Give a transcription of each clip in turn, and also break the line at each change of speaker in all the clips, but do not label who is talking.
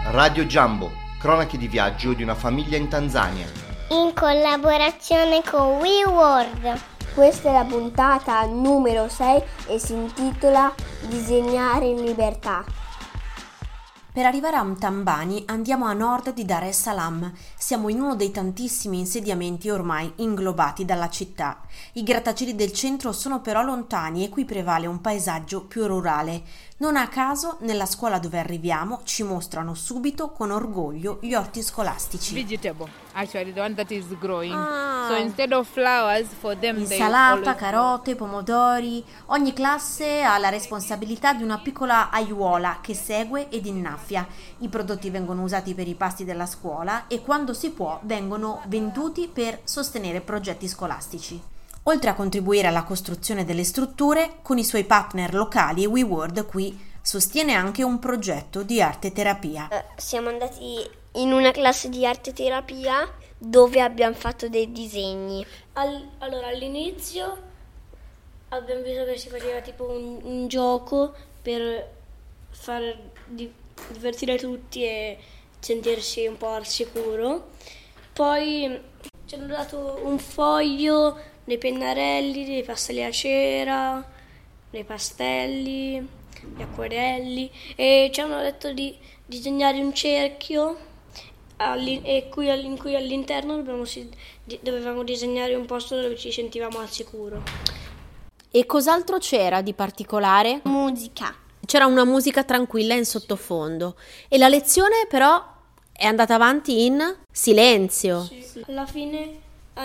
Radio Jumbo, cronache di viaggio di una famiglia in Tanzania.
In collaborazione con WeWorld.
Questa è la puntata numero 6 e si intitola Disegnare in libertà.
Per arrivare a Mtambani andiamo a nord di Dar es Salaam. Siamo in uno dei tantissimi insediamenti ormai inglobati dalla città. I grattacieli del centro sono però lontani e qui prevale un paesaggio più rurale. Non a caso, nella scuola dove arriviamo ci mostrano subito con orgoglio gli orti scolastici.
Vegetable, actually, the one that is growing. So instead of flowers, for them
Insalata, carote, pomodori. Ogni classe ha la responsabilità di una piccola aiuola che segue ed innaffia. I prodotti vengono usati per i pasti della scuola e quando si può vengono venduti per sostenere progetti scolastici. Oltre a contribuire alla costruzione delle strutture, con i suoi partner locali, WeWorld qui sostiene anche un progetto di arte terapia.
Siamo andati in una classe di arte terapia dove abbiamo fatto dei disegni.
Allora, all'inizio abbiamo visto che si faceva tipo un gioco per far divertire tutti e sentirsi un po' al sicuro. Poi ci hanno dato un foglio, dei pennarelli, dei pasteli a cera, dei pastelli, gli acquerelli e ci hanno detto di disegnare un cerchio in cui all'interno dovevamo disegnare un posto dove ci sentivamo al sicuro.
E cos'altro c'era di particolare?
Musica.
C'era una musica tranquilla in sottofondo e la lezione però è andata avanti in silenzio.
Sì. Alla fine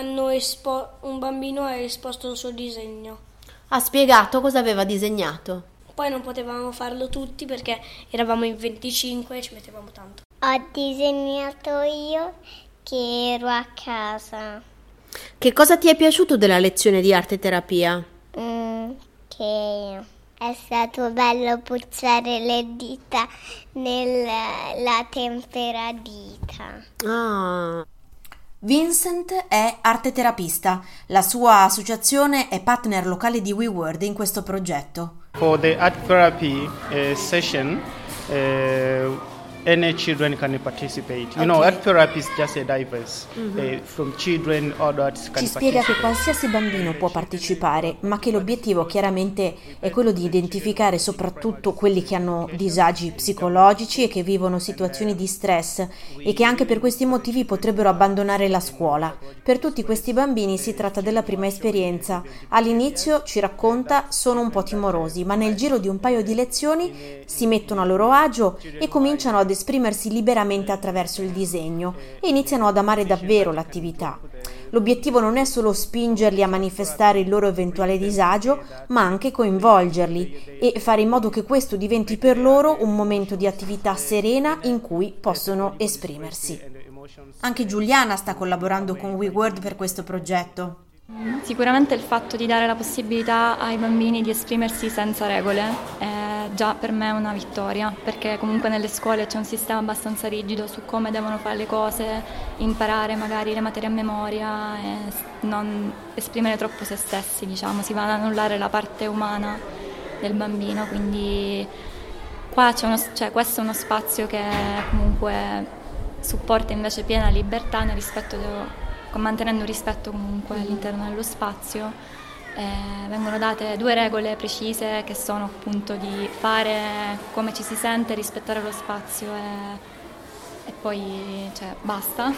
un bambino ha esposto il suo disegno.
Ha spiegato cosa aveva disegnato.
Poi non potevamo farlo tutti perché eravamo in 25 e ci mettevamo tanto.
Ho disegnato io che ero a casa.
Che cosa ti è piaciuto della lezione di arte terapia?
Che è stato bello puzzare le dita nella tempera dita.
Ah. Vincent è arte terapista. La sua associazione è partner locale di WeWorld in questo progetto.
For the art therapy session, any children can participate. You know, art therapy is just a diverse. From children, adults can
Ci spiega
participate.
che qualsiasi bambino può partecipare, ma che l'obiettivo chiaramente è quello di identificare soprattutto quelli che hanno disagi psicologici e che vivono situazioni di stress e che anche per questi motivi potrebbero abbandonare la scuola. Per tutti questi bambini si tratta della prima esperienza. All'inizio, ci racconta, sono un po' timorosi, ma nel giro di un paio di lezioni si mettono a loro agio e cominciano ad esprimersi liberamente attraverso il disegno e iniziano ad amare davvero l'attività. L'obiettivo non è solo spingerli a manifestare il loro eventuale disagio, ma anche coinvolgerli e fare in modo che questo diventi per loro un momento di attività serena in cui possono esprimersi. Anche Giuliana sta collaborando con WeWorld per questo progetto.
Sicuramente il fatto di dare la possibilità ai bambini di esprimersi senza regole è già per me una vittoria, perché comunque nelle scuole c'è un sistema abbastanza rigido su come devono fare le cose, imparare magari le materie a memoria e non esprimere troppo se stessi, diciamo, si va ad annullare la parte umana del bambino, quindi qua questo è uno spazio che comunque supporta invece piena libertà nel rispetto mantenendo rispetto comunque all'interno dello spazio. Vengono date 2 regole precise che sono appunto di fare come ci si sente, rispettare lo spazio e poi basta.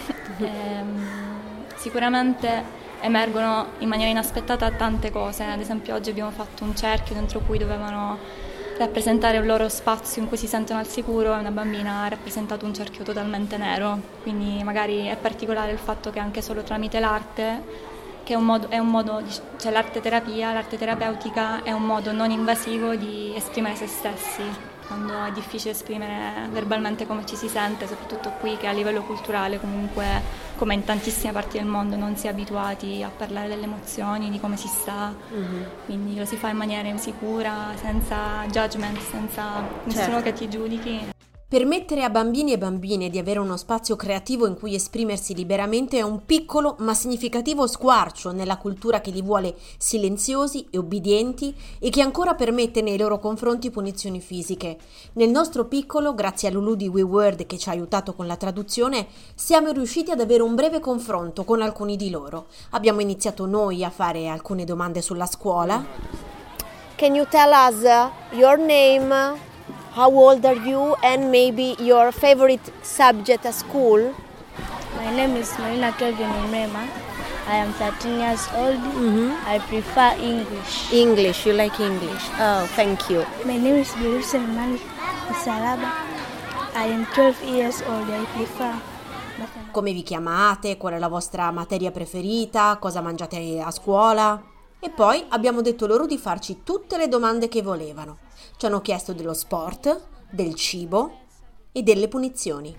Sicuramente emergono in maniera inaspettata tante cose, ad esempio oggi abbiamo fatto un cerchio dentro cui dovevano rappresentare il loro spazio in cui si sentono al sicuro e una bambina ha rappresentato un cerchio totalmente nero, quindi magari è particolare il fatto che anche solo tramite l'arte, che l'arte terapia, l'arte terapeutica è un modo non invasivo di esprimere se stessi, quando è difficile esprimere verbalmente come ci si sente, soprattutto qui che a livello culturale comunque, come in tantissime parti del mondo, non si è abituati a parlare delle emozioni, di come si sta, quindi lo si fa in maniera sicura, senza judgment, senza nessuno che ti giudichi.
Permettere a bambini e bambine di avere uno spazio creativo in cui esprimersi liberamente è un piccolo ma significativo squarcio nella cultura che li vuole silenziosi e obbedienti e che ancora permette nei loro confronti punizioni fisiche. Nel nostro piccolo, grazie a Lulu di WeWord che ci ha aiutato con la traduzione, siamo riusciti ad avere un breve confronto con alcuni di loro. Abbiamo iniziato noi a fare alcune domande sulla scuola.
Can you tell us your name? How old are you and maybe your favorite subject at school?
My name is Marina Kelvin Mrema. I am 13 years old. I prefer English.
English, you like English. Oh, thank you.
My name is Berusa Malik Salaba. I am 12 years old. I prefer mathematics.
Come vi chiamate? Qual è la vostra materia preferita? Cosa mangiate a scuola? E poi abbiamo detto loro di farci tutte le domande che volevano. Ci hanno chiesto dello sport, del cibo e delle punizioni.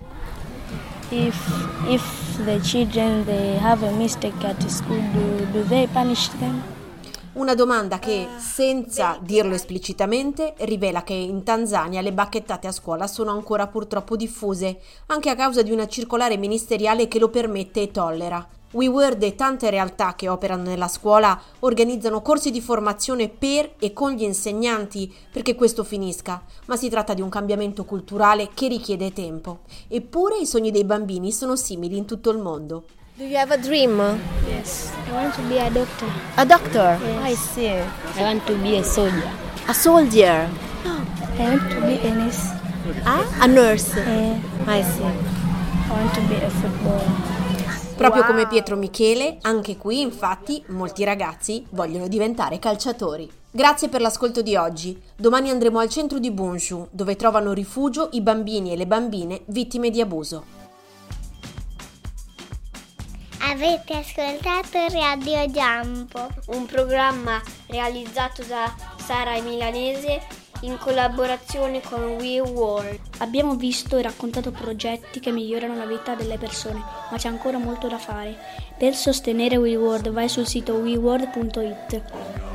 If the children they have a mistake at school, do they punish them?
Una domanda che, senza dirlo esplicitamente, rivela che in Tanzania le bacchettate a scuola sono ancora purtroppo diffuse, anche a causa di una circolare ministeriale che lo permette e tollera. WeWord e tante realtà che operano nella scuola organizzano corsi di formazione per e con gli insegnanti perché questo finisca, ma si tratta di un cambiamento culturale che richiede tempo. Eppure i sogni dei bambini sono simili in tutto il mondo.
Do you have a dream?
Yes. I want to be a doctor.
A doctor?
Yes.
I see.
I want to be a soldier.
A soldier?
I want to be a nurse.
A nurse?
I
see.
I want to be a footballer.
Proprio come Pietro Michele, anche qui infatti molti ragazzi vogliono diventare calciatori. Grazie per l'ascolto di oggi. Domani andremo al centro di Bunshu, dove trovano rifugio i bambini e le bambine vittime di abuso.
Avete ascoltato Radio Jumbo,
un programma realizzato da Sara Milanese in collaborazione con WeWord. Abbiamo visto e raccontato progetti che migliorano la vita delle persone, ma c'è ancora molto da fare. Per sostenere WeWord vai sul sito weword.it.